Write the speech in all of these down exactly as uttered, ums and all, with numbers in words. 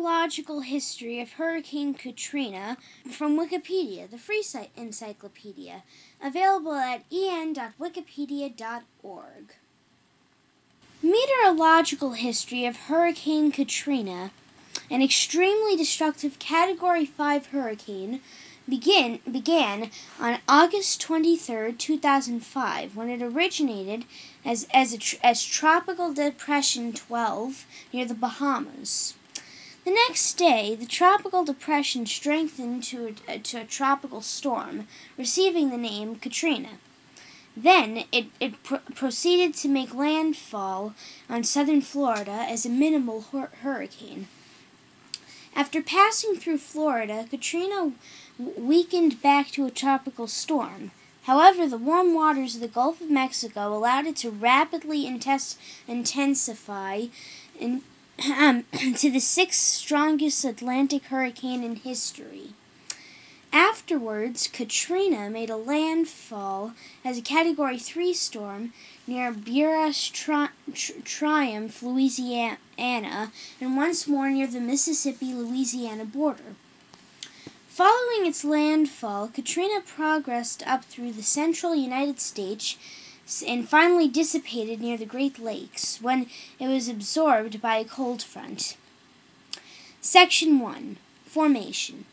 Meteorological History of Hurricane Katrina from Wikipedia, the free site encyclopedia, available at e n dot wikipedia dot org. Meteorological History of Hurricane Katrina, an extremely destructive Category five hurricane, begin, began on August twenty-third, two thousand five, when it originated as, as, a, as Tropical Depression twelve near the Bahamas. The next day, the tropical depression strengthened to a, to a tropical storm, receiving the name Katrina. Then, it, it pr- proceeded to make landfall on southern Florida as a minimal hur- hurricane. After passing through Florida, Katrina w- weakened back to a tropical storm. However, the warm waters of the Gulf of Mexico allowed it to rapidly intes- intensify and Um, to the sixth strongest Atlantic hurricane in history. Afterwards, Katrina made a landfall as a Category three storm near Buenos Tri- Tri- Triumph, Louisiana, and once more near the Mississippi-Louisiana border. Following its landfall, Katrina progressed up through the central United States and finally dissipated near the Great Lakes when it was absorbed by a cold front. Section one. Formation.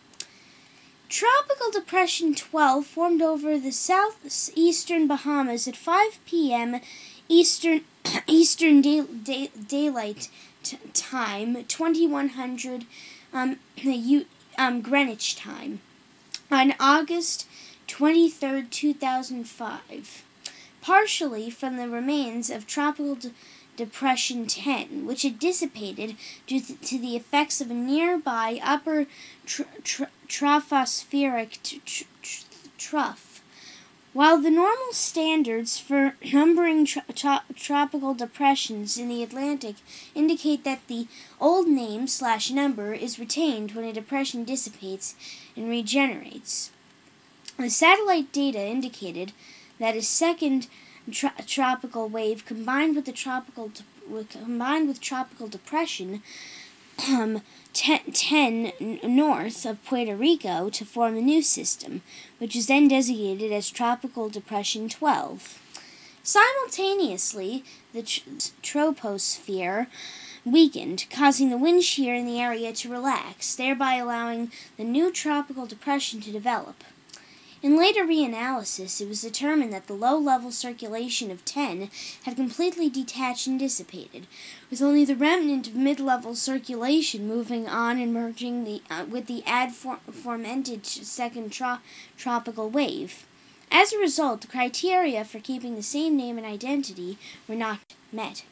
Tropical Depression twelve formed over the southeastern Bahamas at five p.m. Eastern Eastern day, day, Daylight t- Time, twenty-one hundred um, U, um, Greenwich Time, on August twenty-third, two thousand five. Partially from the remains of Tropical De- Depression ten, which had dissipated due th- to the effects of a nearby upper tr- tr- tropospheric t- tr- tr- trough. While the normal standards for numbering tro- tro- tropical depressions in the Atlantic indicate that the old name slash number is retained when a depression dissipates and regenerates, the satellite data indicated that a second tro- tropical wave combined with the tropical de- with, combined with tropical depression um, ten, ten n- north of Puerto Rico to form a new system, which is then designated as Tropical Depression twelve. Simultaneously, the tr- troposphere weakened, causing the wind shear in the area to relax, thereby allowing the new tropical depression to develop. In later reanalysis, it was determined that the low-level circulation of ten had completely detached and dissipated, with only the remnant of mid-level circulation moving on and merging the, uh, with the aforementioned second tro- tropical wave. As a result, the criteria for keeping the same name and identity were not met.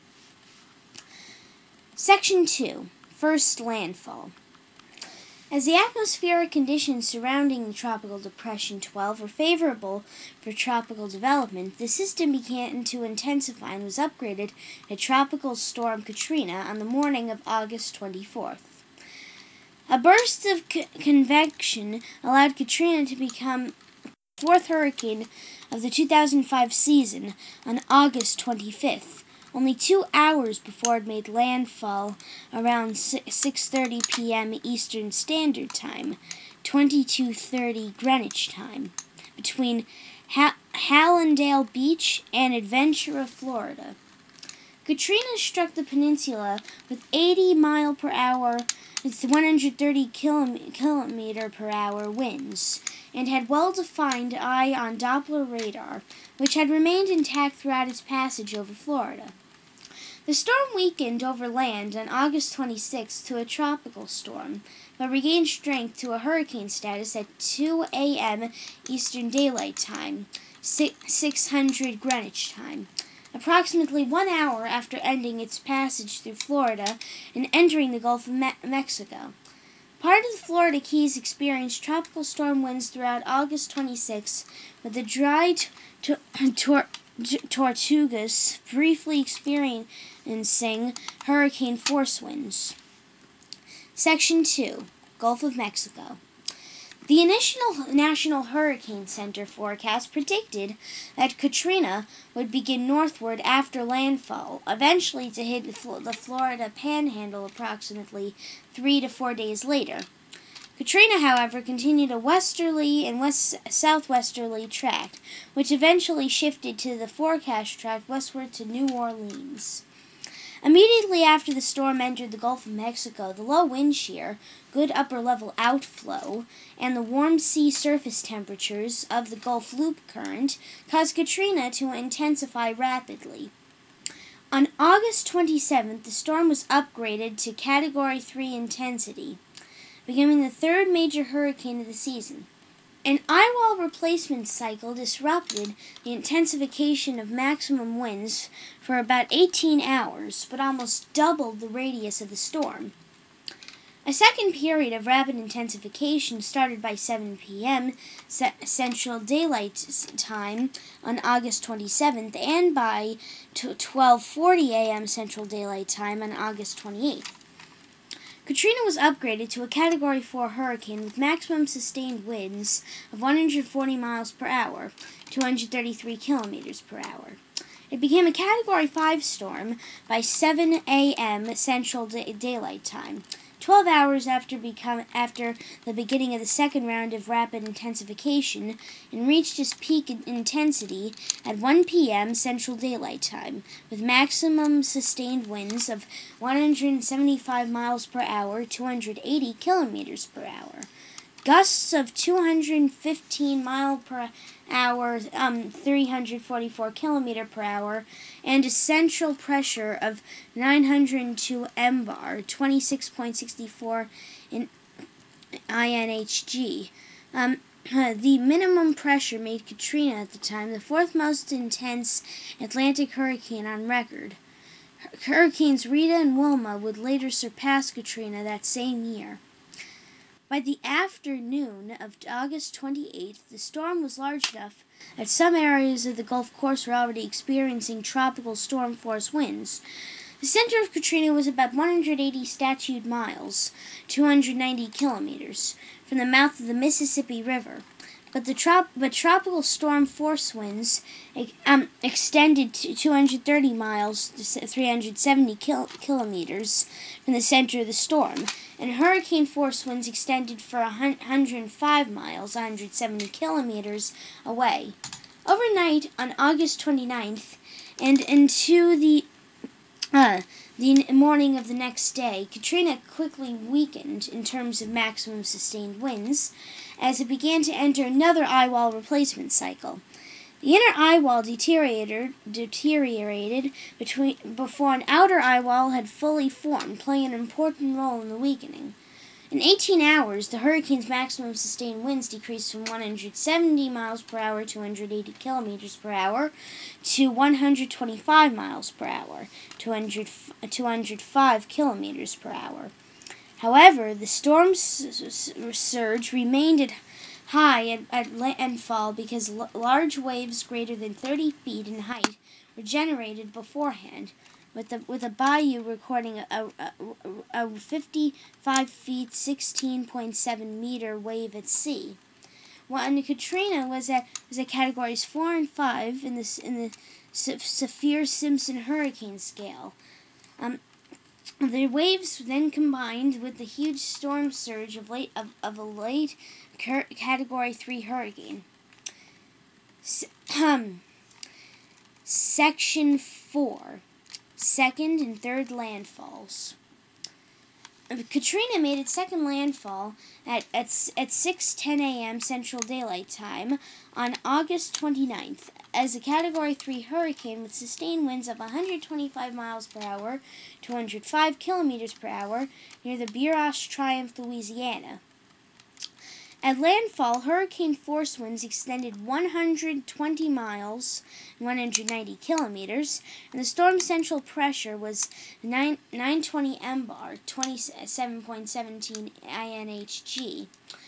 Section two. First landfall. As the atmospheric conditions surrounding the Tropical Depression twelve were favorable for tropical development, the system began to intensify and was upgraded to Tropical Storm Katrina on the morning of August twenty-fourth. A burst of co- convection allowed Katrina to become the fourth hurricane of the two thousand five season on August twenty-fifth. Only two hours before it made landfall around six thirty p.m. Eastern Standard Time, twenty-two thirty Greenwich Time, between ha- Hallandale Beach and Adventura, Florida. Katrina struck the peninsula with eighty mile per hour, with one hundred thirty kilometer per hour winds, and had well-defined eye on Doppler radar, which had remained intact throughout its passage over Florida. The storm weakened over land on August twenty-sixth to a tropical storm, but regained strength to a hurricane status at two a.m. Eastern Daylight Time, six hundred Greenwich Time, approximately one hour after ending its passage through Florida and entering the Gulf of Me- Mexico. Part of the Florida Keys experienced tropical storm winds throughout August twenty-sixth, with the dry t- t- tor- t- Tortugas briefly experiencing hurricane force winds. Section two. Gulf of Mexico. The initial National Hurricane Center forecast predicted that Katrina would begin northward after landfall, eventually to hit the Florida Panhandle approximately three to four days later. Katrina, however, continued a westerly and west southwesterly track, which eventually shifted to the forecast track westward to New Orleans. Immediately after the storm entered the Gulf of Mexico, the low wind shear, good upper-level outflow, and the warm sea surface temperatures of the Gulf Loop current caused Katrina to intensify rapidly. On August twenty-seventh, the storm was upgraded to Category three intensity, becoming the third major hurricane of the season. An eyewall replacement cycle disrupted the intensification of maximum winds for about eighteen hours, but almost doubled the radius of the storm. A second period of rapid intensification started by seven p.m. Central Daylight Time on August twenty-seventh and by twelve forty a.m. Central Daylight Time on August twenty-eighth. Katrina was upgraded to a Category four hurricane with maximum sustained winds of one hundred forty miles per hour, two hundred thirty-three kilometers per hour. It became a Category five storm by seven a.m. Central Day- Daylight Time, twelve hours after, become, after the beginning of the second round of rapid intensification, and reached its peak in intensity at one p.m. Central Daylight Time, with maximum sustained winds of one hundred seventy-five miles per hour, two hundred eighty kilometers per hour. Gusts of two hundred fifteen miles per hour, um, three hundred forty-four kilometers per hour, and a central pressure of nine hundred two millibar, twenty-six point six four in I N H G. Um, the minimum pressure made Katrina at the time the fourth most intense Atlantic hurricane on record. Hurricanes Rita and Wilma would later surpass Katrina that same year. By the afternoon of August twenty-eighth, the storm was large enough that some areas of the Gulf Coast were already experiencing tropical storm force winds. The center of Katrina was about one hundred eighty statute miles, two hundred ninety kilometers, from the mouth of the Mississippi River. But the trop- but tropical storm force winds um, extended to two hundred thirty miles to three hundred seventy kil- kilometers from the center of the storm, and hurricane force winds extended for one hundred five miles, one hundred seventy kilometers away. Overnight on August twenty-ninth and into the uh, the morning of the next day, Katrina quickly weakened in terms of maximum sustained winds as it began to enter another eyewall replacement cycle. The inner eyewall deteriorated, deteriorated between, before an outer eyewall had fully formed, playing an important role in the weakening. In eighteen hours, the hurricane's maximum sustained winds decreased from one hundred seventy miles per hour, two hundred eighty kilometers per hour, to one hundred twenty-five miles per hour, two hundred, two hundred five kilometers per hour. However, the storm's surge remained at high at, at landfall because l- large waves greater than thirty feet in height were generated beforehand, with the with a bayou recording a, a, a, a fifty-five feet, sixteen point seven meter wave at sea. While Katrina was at was at categories four and five in the in the Saffir-Simpson hurricane scale. Um, The waves then combined with the huge storm surge of late of, of a late Category three hurricane. S- um, Section four. Second and third landfalls. Katrina made its second landfall at, at, at six ten a.m. Central Daylight Time on August twenty-ninth as a Category three hurricane with sustained winds of one hundred twenty-five miles per hour, two hundred five kilometers per hour near the Bureau Triumph, Louisiana. At landfall, hurricane force winds extended one hundred twenty miles, one hundred ninety kilometers, and the storm's central pressure was nine hundred twenty millibar, twenty-seven point one seven I N H G.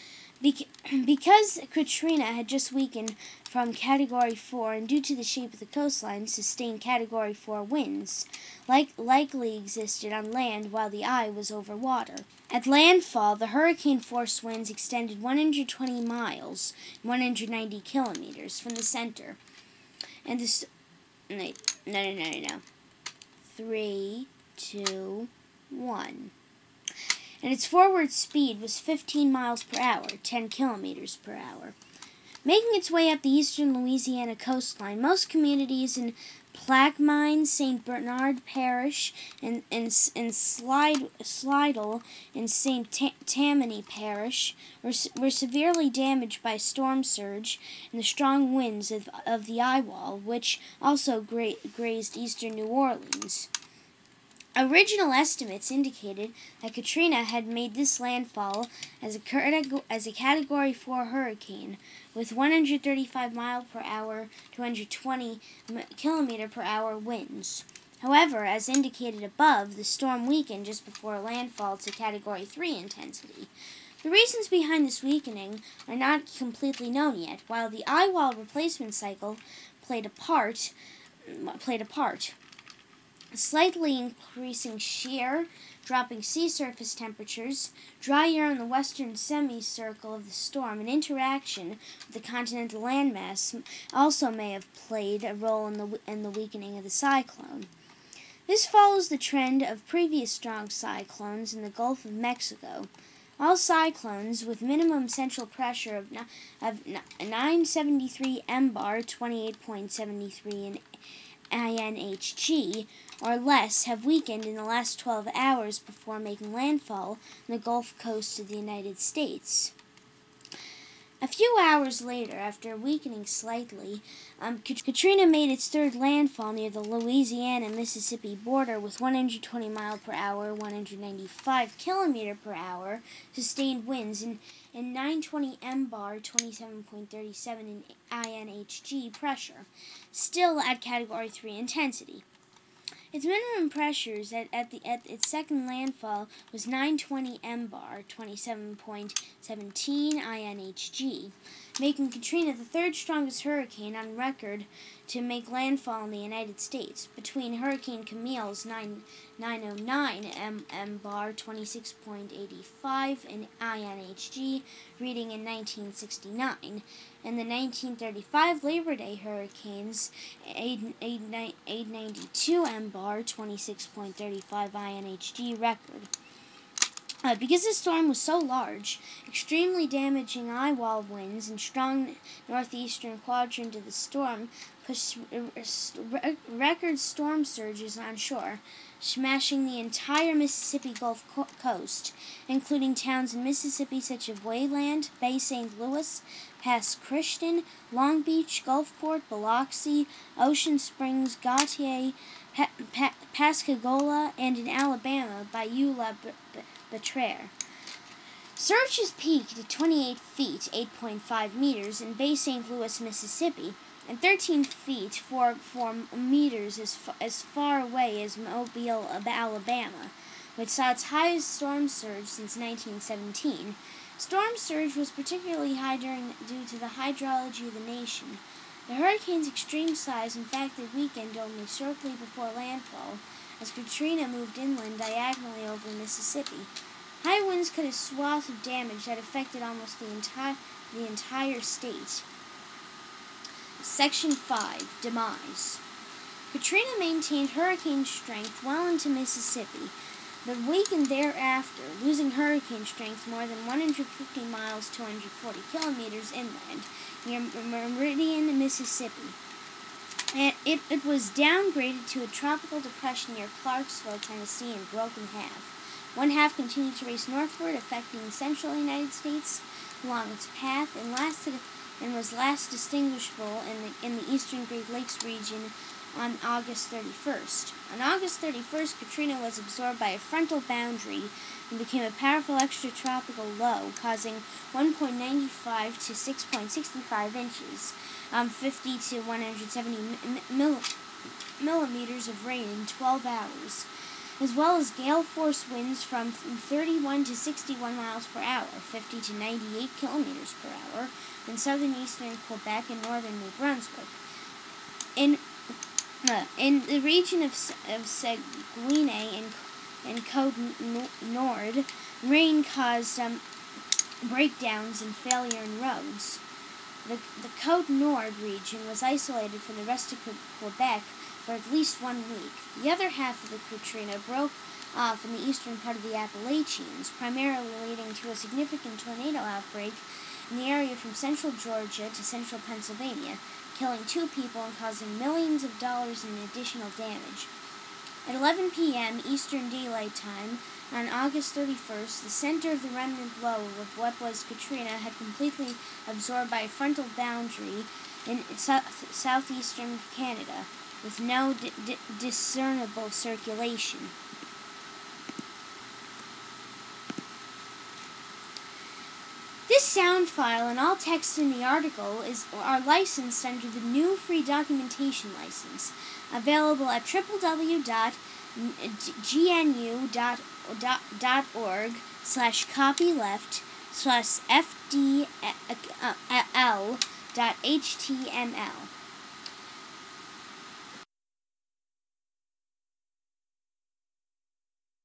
Bec- because Katrina had just weakened from Category four and due to the shape of the coastline, sustained Category four winds, like likely existed on land while the eye was over water. At landfall, the hurricane-force winds extended one hundred twenty miles, one hundred ninety kilometers from the center. And this, no, no, no, no, no. Three, two, one. And its forward speed was fifteen miles per hour, ten kilometers per hour. Making its way up the eastern Louisiana coastline, most communities in Plaquemine, Saint Bernard Parish, and, and, and Slide, Slidell and Saint Tammany Parish were, were severely damaged by storm surge and the strong winds of, of the eye wall, which also gra- grazed eastern New Orleans. Original estimates indicated that Katrina had made this landfall as a, as a Category four hurricane with one hundred thirty-five mile per hour, two hundred twenty kilometer per hour winds. However, as indicated above, the storm weakened just before landfall to Category three intensity. The reasons behind this weakening are not completely known yet, while the eye wall replacement cycle played a part. Played a part. Slightly increasing shear, dropping sea surface temperatures, dry air in the western semicircle of the storm, and interaction with the continental landmass also may have played a role in the in the weakening of the cyclone. This follows the trend of previous strong cyclones in the Gulf of Mexico. All cyclones with minimum central pressure of, of nine seventy-three M bar, twenty-eight point seven three in I N H G, or less have weakened in the last twelve hours before making landfall on the Gulf Coast of the United States. A few hours later, after weakening slightly, um, Katrina made its third landfall near the Louisiana-Mississippi border with one hundred twenty mile per hour, one hundred ninety-five kilometer per hour sustained winds and, and nine twenty M bar, twenty-seven point three seven in I N H G pressure, still at Category three intensity. Its minimum pressures at, at, the, at its second landfall was nine twenty M bar, twenty-seven point one seven I N H G, making Katrina the third strongest hurricane on record to make landfall in the United States, between Hurricane Camille's nine oh nine M bar, twenty-six point eight five in I N H G, reading in nineteen sixty-nine, and the nineteen thirty-five Labor Day hurricane's eight ninety-two M bar, twenty-six point three five I N H G record. Uh, because the storm was so large, extremely damaging eye wall winds and strong northeastern quadrant of the storm pushed record storm surges on shore, smashing the entire Mississippi Gulf co- coast, including towns in Mississippi such as Wayland, Bay Saint Louis, Pass Christian, Long Beach, Gulfport, Biloxi, Ocean Springs, Gautier, pa- pa- Pascagoula, and in Alabama, Bayou-La Betraire. Surges peaked at twenty-eight feet, eight point five meters, in Bay Saint Louis, Mississippi, and thirteen feet, four, four meters as, fa- as far away as Mobile, Alabama, which saw its highest storm surge since nineteen seventeen. Storm surge was particularly high during, due to the hydrology of the nation. The hurricane's extreme size and fact that it weakened only shortly before landfall, as Katrina moved inland diagonally over Mississippi. High winds cut a swath of damage that affected almost the entire the entire state. Section five. Demise. Katrina maintained hurricane strength well into Mississippi, but weakened thereafter, losing hurricane strength more than one hundred fifty miles, two hundred forty kilometers inland, near Meridian, Mississippi. And it, it was downgraded to a tropical depression near Clarksville, Tennessee, and broke in half. One half continued to race northward, affecting the central United States along its path, and lasted and was last distinguishable in the in the eastern Great Lakes region on August thirty-first. On August thirty-first, Katrina was absorbed by a frontal boundary and became a powerful extratropical low, causing one point nine five to six point six five inches, um, fifty to one hundred seventy m- mil- millimeters of rain in twelve hours. as well as gale force winds from thirty-one to sixty-one miles per hour, fifty to ninety-eight kilometers per hour, in southern eastern Quebec and northern New Brunswick. In uh, in the region of, of Saguenay and, and Côte Nord, rain caused um, breakdowns and failure in roads. The, the Côte Nord region was isolated from the rest of Quebec for at least one week. The other half of the Katrina broke off in the eastern part of the Appalachians, primarily leading to a significant tornado outbreak in the area from central Georgia to central Pennsylvania, killing two people and causing millions of dollars in additional damage. At eleven p.m. Eastern Daylight Time on August thirty-first, the center of the remnant blow of what was Katrina had completely absorbed by a frontal boundary in south- southeastern Canada, with no di- di- discernible circulation. This sound file and all text in the article is are licensed under the GNU Free Documentation License, available at w w w dot g n u dot org slash copyleft slash f d l dot h t m l.